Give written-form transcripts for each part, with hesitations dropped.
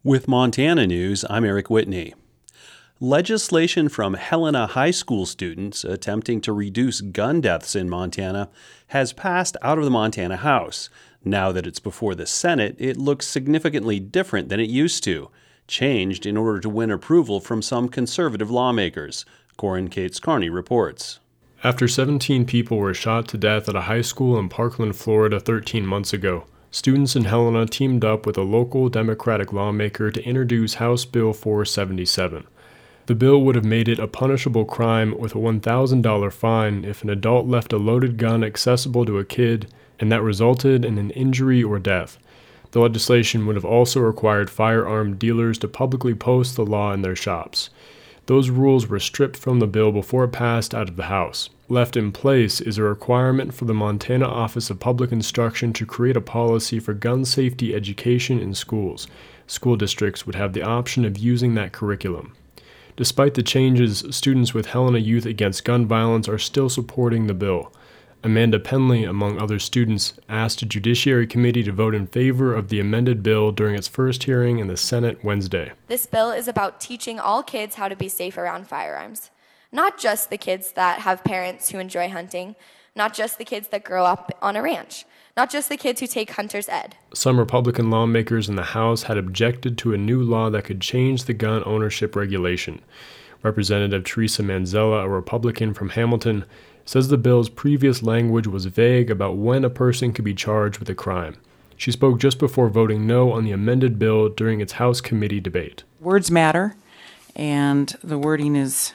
With Montana News, I'm Eric Whitney. Legislation from Helena High School students attempting to reduce gun deaths in Montana has passed out of the Montana House. Now that it's before the Senate, it looks significantly different than it used to, changed in order to win approval from some conservative lawmakers. Corin Cates Carney reports. After 17 people were shot to death at a high school in Parkland, Florida 13 months ago, students in Helena teamed up with a local Democratic lawmaker to introduce House Bill 477. The bill would have made it a punishable crime with a $1,000 fine if an adult left a loaded gun accessible to a kid and that resulted in an injury or death. The legislation would have also required firearm dealers to publicly post the law in their shops. Those rules were stripped from the bill before it passed out of the House. Left in place is a requirement for the Montana Office of Public Instruction to create a policy for gun safety education in schools. School districts would have the option of using that curriculum. Despite the changes, students with Helena Youth Against Gun Violence are still supporting the bill. Amanda Penley, among other students, asked a Judiciary Committee to vote in favor of the amended bill during its first hearing in the Senate Wednesday. This bill is about teaching all kids how to be safe around firearms. Not just the kids that have parents who enjoy hunting, not just the kids that grow up on a ranch, not just the kids who take hunter's ed. Some Republican lawmakers in the House had objected to a new law that could change the gun ownership regulation. Representative Teresa Manzella, a Republican from Hamilton, says the bill's previous language was vague about when a person could be charged with a crime. She spoke just before voting no on the amended bill during its House committee debate. Words matter, and the wording is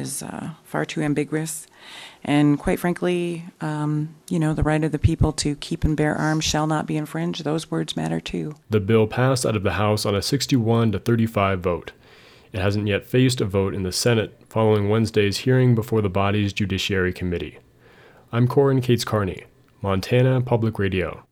far too ambiguous. And quite frankly, the right of the people to keep and bear arms shall not be infringed. Those words matter too. The bill passed out of the House on a 61-35 vote. It hasn't yet faced a vote in the Senate following Wednesday's hearing before the body's Judiciary Committee. I'm Corin Cates Carney, Montana Public Radio.